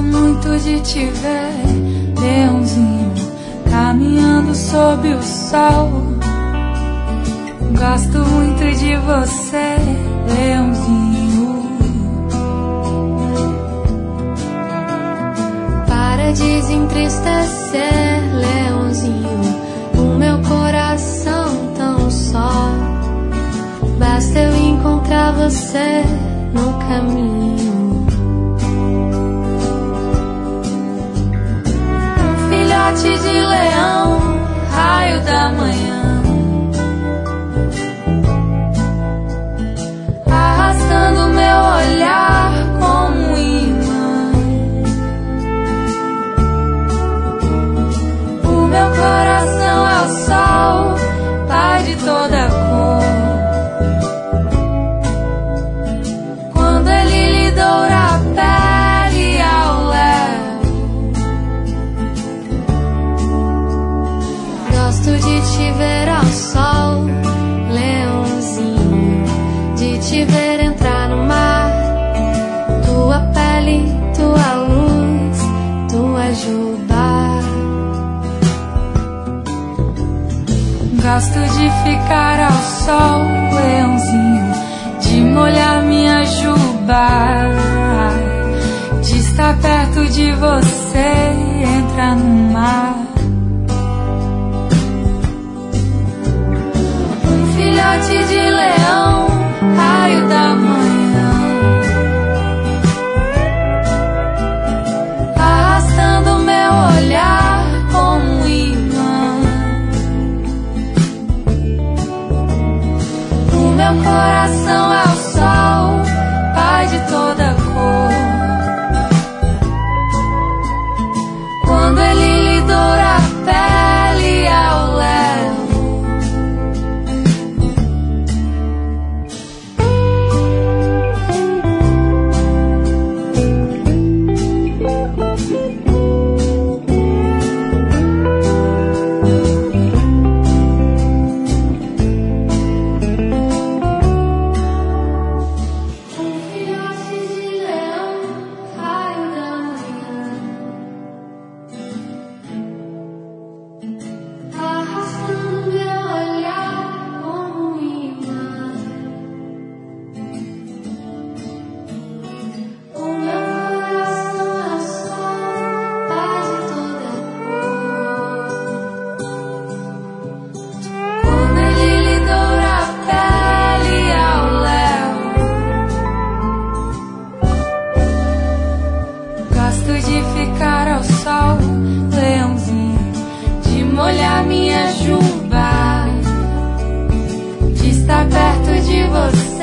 muito de te ver, leãozinho, caminhando sob o sol. Gosto muito de você, leãozinho. Para desentristecer, leãozinho, o meu coração tão só. Basta eu encontrar você no caminho. Um filhote de leão, raio da manhã, arrastando meu olhar como um imã. O meu coração é o sol, pai de toda cor. Quando ele lhe doura a pele ao léu, gosto de te ver ao sol, leãozinho, de te ver entrar no mar. Tua pele, tua luz, tua juba. gosto de ficar ao sol, leãozinho, de molhar minha juba, de estar perto de você e entrar no mar. Um filhote de leão, raio da manhã, arrastando meu olhar como um imã. O meu coração é o sol, pai de toda cor. Quando ele lhe doura a pele ao léu, de ficar ao sol, leãozinho, de molhar minha juba, de estar perto de você.